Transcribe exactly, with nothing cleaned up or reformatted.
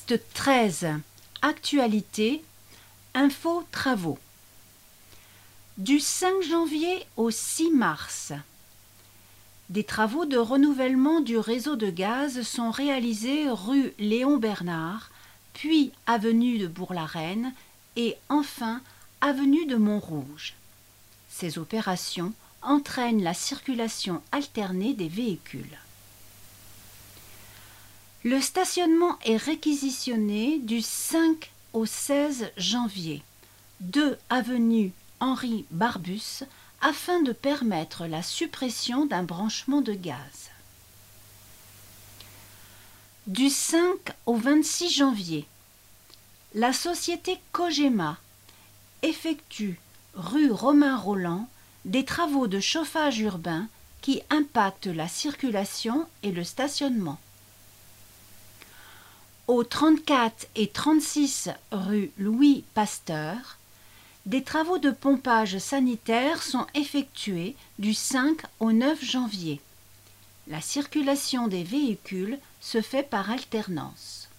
Piste treize. Actualité. Info travaux. Du cinq janvier au six mars, des travaux de renouvellement du réseau de gaz sont réalisés rue Léon Bernard, puis avenue de Bourg-la-Reine et enfin avenue de Montrouge. Ces opérations entraînent la circulation alternée des véhicules. Le stationnement est réquisitionné du cinq au seize janvier, deux avenue Henri Barbus, afin de permettre la suppression d'un branchement de gaz. Du cinq au vingt-six janvier, la société Cogema effectue, rue Romain Rolland, des travaux de chauffage urbain qui impactent la circulation et le stationnement. Au trente-quatre et trente-six rue Louis Pasteur, des travaux de pompage sanitaire sont effectués du cinq au neuf janvier. La circulation des véhicules se fait par alternance.